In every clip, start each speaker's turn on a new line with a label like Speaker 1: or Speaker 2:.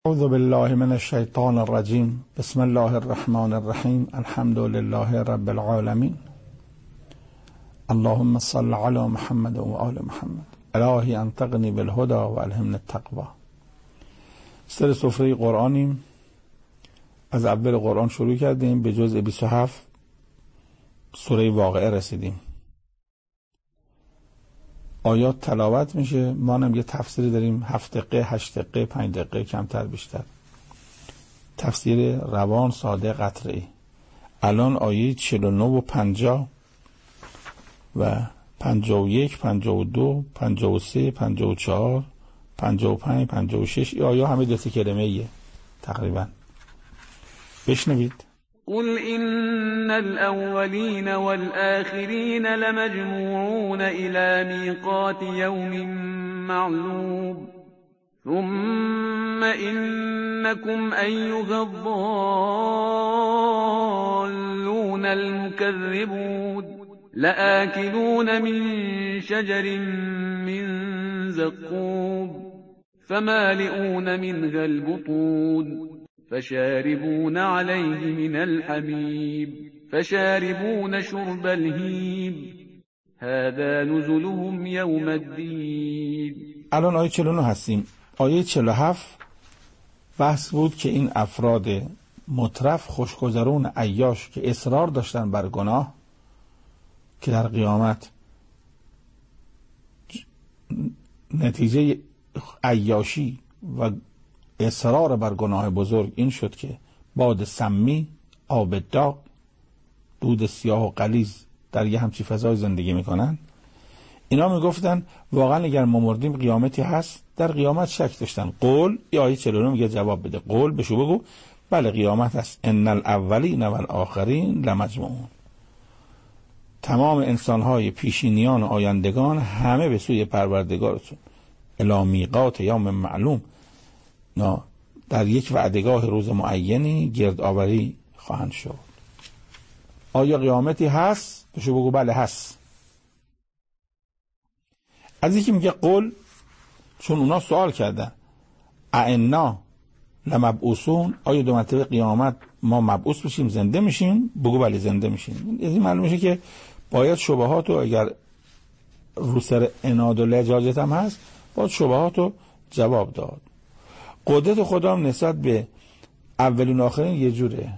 Speaker 1: اعوذ بالله من الشیطان الرجیم. بسم الله الرحمن الرحیم. الحمد لله رب العالمین. اللهم صل علی محمد و آل محمد. الهی انطقنی بالهدى و الهمنی التقوی. سر سفره قرآنیم. از اول قرآن شروع کردیم، به جزء 27 سوره واقعه رسیدیم. آیات تلاوت میشه، ما هم یه تفسیری داریم، 7 دقیقه، 8 دقیقه، 5 دقیقه، کمتر بیشتر. تفسیر روان ساده قطره‌ای. الان آیه 49 و 50 و 51، 52، 53، 54، 55، 56 این آیه همه 2 کلمه‌ایه تقریبا. بشنوید.
Speaker 2: قل إن الأولين والآخرين لمجموعون إلى ميقات يوم معلوم ثم إنكم أيها الضالون المكذبون لآكلون من شجر من زقوم فمالئون منها البطون فشاربون عليه من الحميم فشاربون شرب الهيم هذا نزلهم يوم الدين.
Speaker 1: الان آیه 49 هستیم. آیه 47 بحث بود که این افراد مترف خوشگذرون عیاش که اصرار داشتن بر گناه، که در قیامت نتیجه عیاشی و اصرار بر گناه بزرگ این شد که باد سمی، آب داغ، دود سیاه و غلیظ در یه همچی فضای زندگی میکنن. اینا میگفتن واقعا اگر ما مردیم قیامتی هست؟ در قیامت شک داشتن. قول، یا آیه 49 میگه جواب بده. قول بشو بگو بله قیامت هست. ان الاولین و الاخرین لمجموعون. تمام انسانهای پیشینیان و آیندگان همه به سوی پروردگارتون الی میقات یوم معلوم، در یک وعدگاه روز معینی گرد آوری خواهند شد. آیا قیامتی هست؟ بشو بگو بله هست. از یکی میگه قول، چون اونا سوال کردن ائنا لمبعوثون، آیا 2 مرتبه قیامت ما مبعوث بشیم، زنده میشیم؟ بگو بله زنده میشیم. از این معلوم میشه که باید شبهاتو، اگر رو سر عناد و لجاجت هم هست، باید شبهاتو جواب داد. قدرت خدا هم نسبت به اولین و آخرین یه جوره.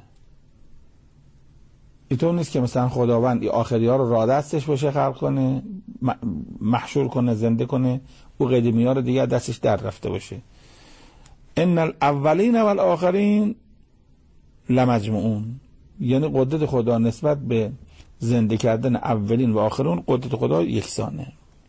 Speaker 1: اینطور نیست که مثلا خداوند آخری ها رو را دستش باشه خلق کنه، محشور کنه، زنده کنه، او قدیمی ها رو دیگه دستش در رفته باشه. ان الاولین و الاخرین لمجموعون، یعنی قدرت خدا نسبت به زنده کردن اولین و آخرین قدرت خدا یکسانه.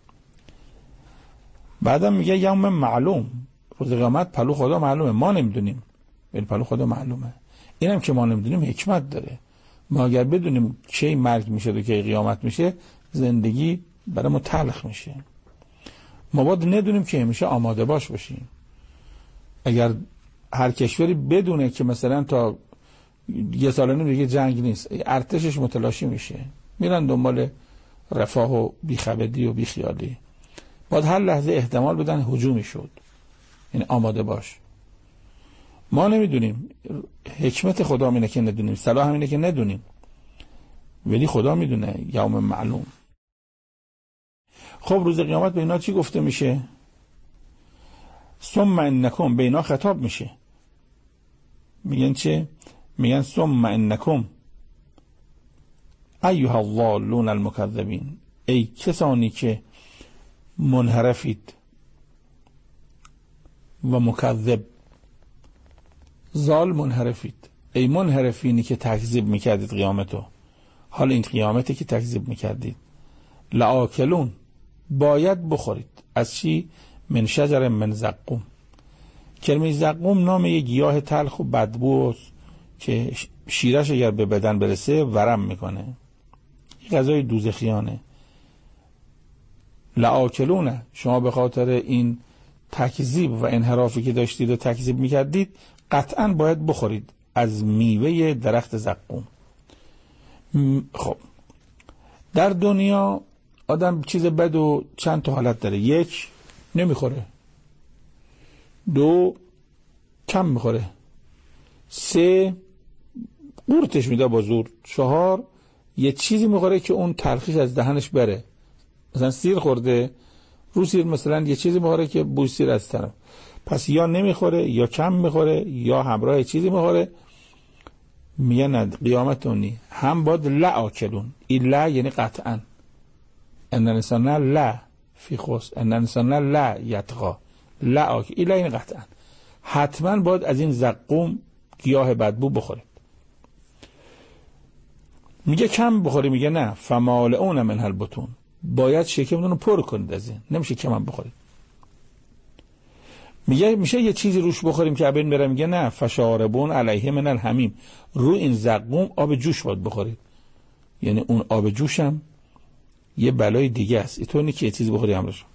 Speaker 1: بعدم میگه یوم معلوم، روز قیامت پلو خدا معلومه، ما نمیدونیم ولی پلو خدا معلومه. اینم که ما نمیدونیم حکمت داره. ما اگر بدونیم کی مرگ میشه و کی قیامت میشه، زندگی برای ما تلخ میشه. ما باید ندونیم که میشه آماده باش باشیم. اگر هر کشوری بدونه که مثلا تا 1 سال و نیم دیگه جنگ نیست، ارتشش متلاشی میشه، میرن دنبال رفاه و بیخبدی و بیخیالی، باید هر لحظه احتمال بدن هجومی شد. یعنی آماده باش. ما نمیدونیم، حکمت خدا اینه که ندونیم، صلاح اینه که ندونیم، ولی خدا میدونه. یوم معلوم. خب روز قیامت به اینا چی گفته میشه؟ ثم انکم، به اینا خطاب میشه. میگن چه؟ میگن ثم انکم ایها الضالون المکذبین، ای کسانی که منحرفید و مکذب. ضال منحرفید، ای منحرفینی که تکذیب میکردید قیامتو. حال این قیامتی که تکذیب میکردید. لآکلون، باید بخورید. از چی؟ من شجر من زقوم. کلمه زقوم نام یک گیاه تلخ و بدبو که شیرش اگر به بدن برسه ورم میکنه. این غذای دوزخیانه. لآکلون، شما به خاطر این تکذیب و انحرافی که داشتید و تکذیب میکردید قطعا باید بخورید از میوه درخت زقوم. خب در دنیا آدم چیز بد و چند تا حالت داره. 1 نمیخوره، 2 کم میخوره. 3 قورتش میده با زور. 4 یه چیزی میخوره که اون تلخیش از دهنش بره، مثلا سیر خورده، رو سیر مثلا یه چیزی میخوره که بوی سیر از طرف، پس یا نمیخوره یا کم میخوره یا همراه چیزی میخوره. میگه نه قیامتونی هم باید لا آکلون. این لا یعنی قطعا، ان الانسان لا فی خسر، ان الانسان لا یطغی، لا آکل، این لا یعنی قطعا، حتما باید از این زقوم گیاه بدبو بخورید. میگه کم بخوری، میگه نه فمالئون منها البطون، باید شکمتون رو پر کنید از این، نمیشه کم هم بخورید. میگه میشه یه چیزی روش بخوریم که ابن میره، میگه نه فشاربون علیه من الحمیم، رو این زقوم آب جوش باید بخورید. یعنی اون آب جوش هم یه بلای دیگه است، اینطور نیست که یه چیزی بخوری همراش.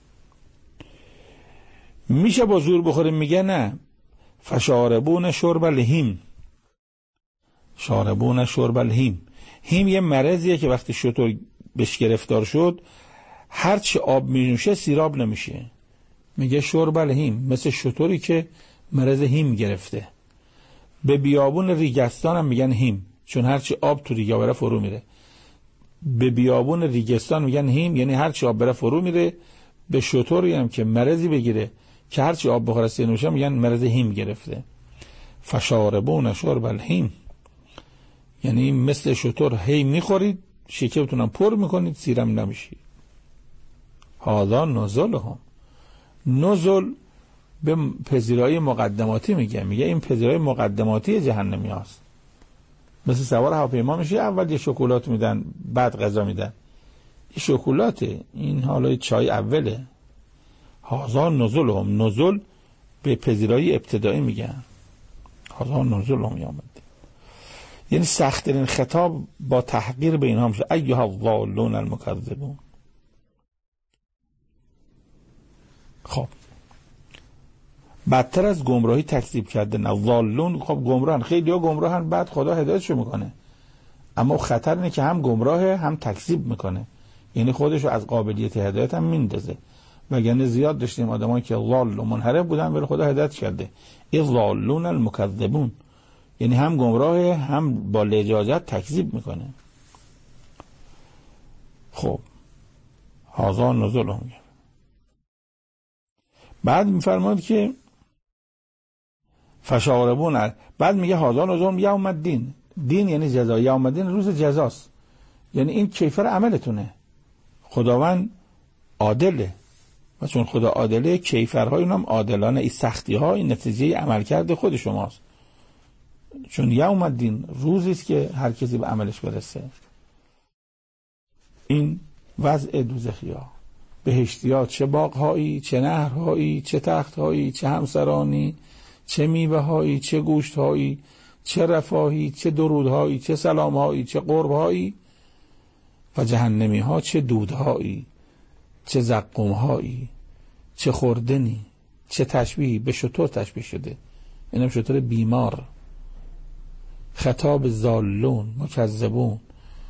Speaker 1: میشه با زور بخوریم، میگه نه فشاربون شرب الهیم، شاربون شرب الهیم. هیم یه مرضیه که وقتی شتر بهش گرفتار شد هرچی آب می‌نوشه سیراب نمیشه. میگه شرب الهیم، مثل شتری که مرض هیم گرفته. به بیابون ریگستان هم میگن هیم، چون هرچی آب تو ریگا بره فرو میره. به بیابون ریگستان میگن هیم، یعنی هرچی آب بره فرو میره. به شتری هم که مرضی بگیره که هرچی آب بخوره سیر نمیشه میگن مرض هیم گرفته. فشاربون شرب الهیم، یعنی مثل شتر هی میخورید، شکمتون هم پر میکنید، سیرم نمیشید. هذا نزلهم. نزل به پذیرایی مقدماتی میگه این پذیرایی مقدماتی جهنمی هاست. مثل سوار هواپیما میشه، اول یه شکلات میدن بعد غذا میدن. یه شکلاته، این حالا چای اوله. هذا نزلهم، نزل به پذیرایی ابتدایی میگن. هذا نزلهم یوم، یعنی سخت‌ترین خطاب با تحقیر به اینها میشه. ایها الضالون المکذبون. خب بدتر از گمراهی تکذیب کردن. ضالون، خب گمراهن، خیلی ها گمراهن، بعد خدا هدایتشو میکنه، اما خطر اینه که هم گمراهه هم تکذیب میکنه، یعنی خودشو از قابلیت هدایت هم میندازه. وگرنه زیاد داشتیم آدمایی که ضال و منحرف بودن ولی خدا هدایت کرده. این ضالون المکذبون، یعنی هم گمراهه هم با لجاجت تکذیب میکنه. خب هذا نزلهم. بعد میفرماد که فشاربون، بعد میگه هذا نزلهم یوم الدین. دین یعنی جزا، یوم الدین روز جزاست، یعنی این کیفر عملتونه. خداوند عادله و چون خدا عادله کیفرهای اونم عادلانه. این سختی ها این نتیجه عمل کرده خود شماست، چون یوم الدین روزی است که هر کسی به عملش برسه. این وضع دوزخیا. بهشتیا چه باغهایی، چه نهرهایی، چه تختهایی، چه همسرانی، چه میوههایی، چه گوشتهایی، چه رفاهی، چه درودهایی، چه سلامهایی، چه قربهایی. و جهنمی ها چه دودهایی، چه زقومهایی، چه خوردنی، چه تشبیهی. به شتر تشبیه شده، اینم شتر بیمار. خطاب ضالون مکذبون،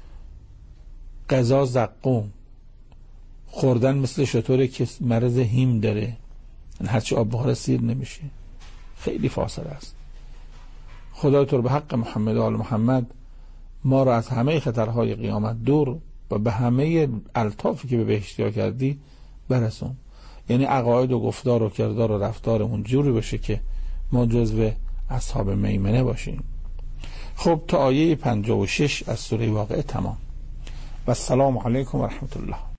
Speaker 1: غذا زقوم، خوردن مثل شتری که مرض هیم داره، هرچی آب بخوره سیر نمیشه. خیلی فاصله است. خدا تو به حق محمد و آل محمد ما را از همه خطرهای قیامت دور و به همه الطافی که به بهشتیا کردی برسون. یعنی عقاید و گفتار و کردار و رفتارمون جوری باشه که ما جزو اصحاب میمنه باشیم. خب تا آیه 56 از سوره واقعه تمام. و السلام علیکم و رحمت الله.